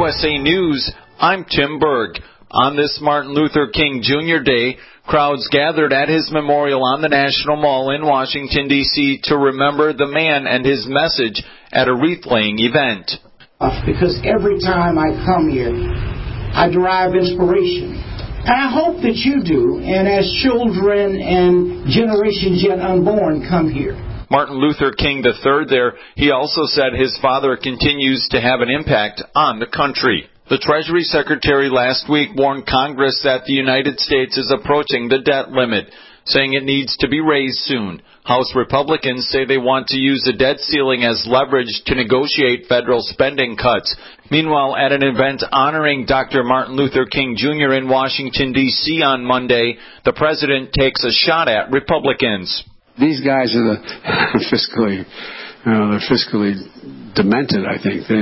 USA News, I'm Tim Berg. On this Martin Luther King Jr. Day, crowds gathered at his memorial on the National Mall in Washington, D.C. to remember the man and his message at a wreath-laying event. Because every time I come here, I derive inspiration. And I hope that you do, and as children and generations yet unborn come here. Martin Luther King III there, he also said his father continues to have an impact on the country. The Treasury Secretary last week warned Congress that the United States is approaching the debt limit, saying it needs to be raised soon. House Republicans say they want to use the debt ceiling as leverage to negotiate federal spending cuts. Meanwhile, at an event honoring Dr. Martin Luther King Jr. in Washington, D.C. on Monday, the president takes a shot at Republicans. These guys are they're fiscally demented, I think. They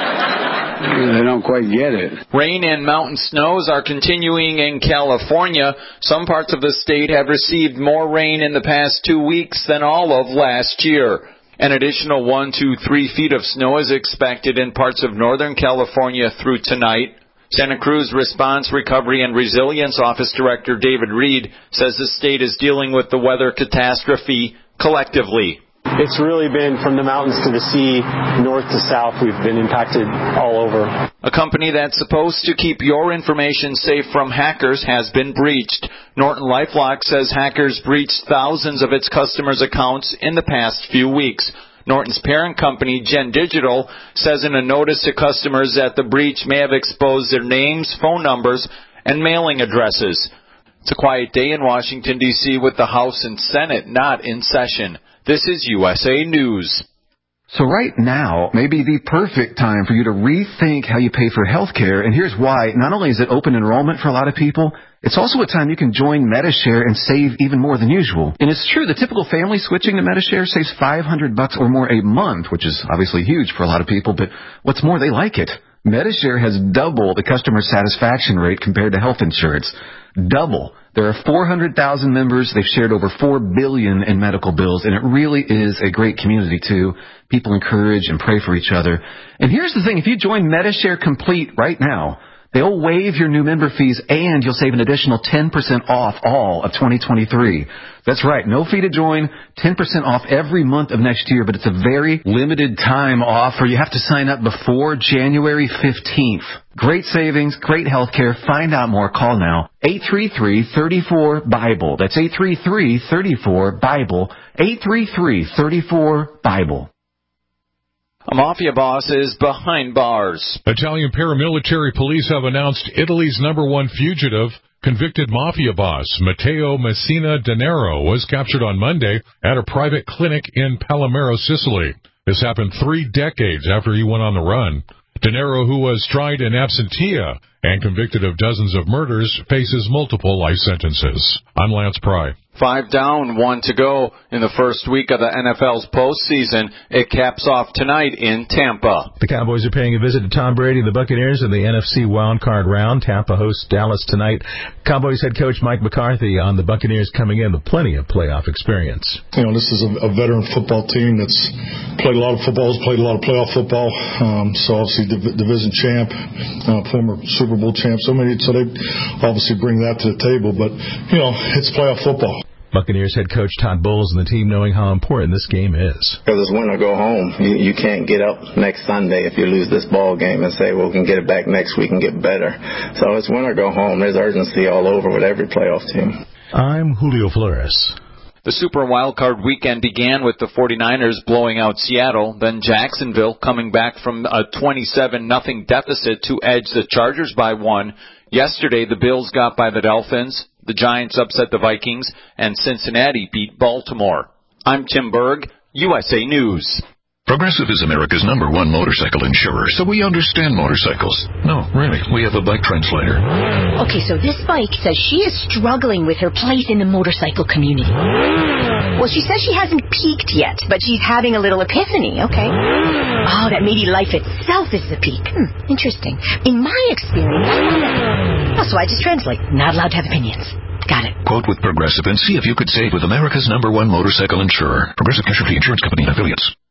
don't quite get it. Rain and mountain snows are continuing in California. Some parts of the state have received more rain in the past 2 weeks than all of last year. An additional 1 to 3 feet of snow is expected in parts of Northern California through tonight. Santa Cruz Response, Recovery, and Resilience Office Director David Reed says the state is dealing with the weather catastrophe collectively. It's really been from the mountains to the sea, north to south. We've been impacted all over. A company that's supposed to keep your information safe from hackers has been breached. NortonLifeLock says hackers breached thousands of its customers' accounts in the past few weeks. Norton's parent company, Gen Digital, says in a notice to customers that the breach may have exposed their names, phone numbers, and mailing addresses. It's a quiet day in Washington, D.C. with the House and Senate not in session. This is USA News. So right now may be the perfect time for you to rethink how you pay for health care. And here's why. Not only is it open enrollment for a lot of people, it's also a time you can join Medi-Share and save even more than usual. And it's true, the typical family switching to Medi-Share saves $500 or more a month, which is obviously huge for a lot of people. But what's more, they like it. Medi-Share has double the customer satisfaction rate compared to health insurance. Double. There are 400,000 members. They've shared over $4 billion in medical bills, and it really is a great community, too. People encourage and pray for each other. And here's the thing. If you join Medi-Share Complete right now, they'll waive your new member fees, and you'll save an additional 10% off all of 2023. That's right. No fee to join, 10% off every month of next year, but it's a very limited time offer. You have to sign up before January 15th. Great savings, great health care. Find out more. Call now. 833-34-BIBLE. That's 833-34-BIBLE. 833-34-BIBLE. A mafia boss is behind bars. Italian paramilitary police have announced Italy's #1 fugitive, convicted mafia boss Matteo Messina Denaro, was captured on Monday at a private clinic in Palermo, Sicily. This happened 3 decades after he went on the run. Denaro, who was tried in absentia and convicted of dozens of murders, faces multiple life sentences. I'm Lance Pry. 5 down, 1 to go in the first week of the NFL's postseason. It caps off tonight in Tampa. The Cowboys are paying a visit to Tom Brady and the Buccaneers in the NFC wildcard round. Tampa hosts Dallas tonight. Cowboys head coach Mike McCarthy on the Buccaneers coming in with plenty of playoff experience. You know, this is a veteran football team that's played a lot of footballs, played a lot of playoff football. So obviously division champ, former Super Bowl champ. So they obviously bring that to the table. But, you know, it's playoff football. Buccaneers head coach Todd Bowles and the team knowing how important this game is. Because it's win or go home. You can't get up next Sunday if you lose this ball game and say, well, we can get it back next week and get better. So it's win or go home. There's urgency all over with every playoff team. I'm Julio Flores. The Super Wildcard weekend began with the 49ers blowing out Seattle, then Jacksonville coming back from a 27-0 deficit to edge the Chargers by 1. Yesterday, the Bills got by the Dolphins, the Giants upset the Vikings, and Cincinnati beat Baltimore. I'm Tim Berg, USA News. Progressive is America's #1 motorcycle insurer, so we understand motorcycles. No, really, we have a bike translator. Okay, so this bike says she is struggling with her place in the motorcycle community. Well, she says she hasn't peaked yet, but she's having a little epiphany, okay? Oh, that maybe life itself is the peak. Interesting. In my experience, so I just translate. Not allowed to have opinions. Got it. Quote with Progressive and see if you could save with America's #1 motorcycle insurer. Progressive Casualty Insurance Company and Affiliates.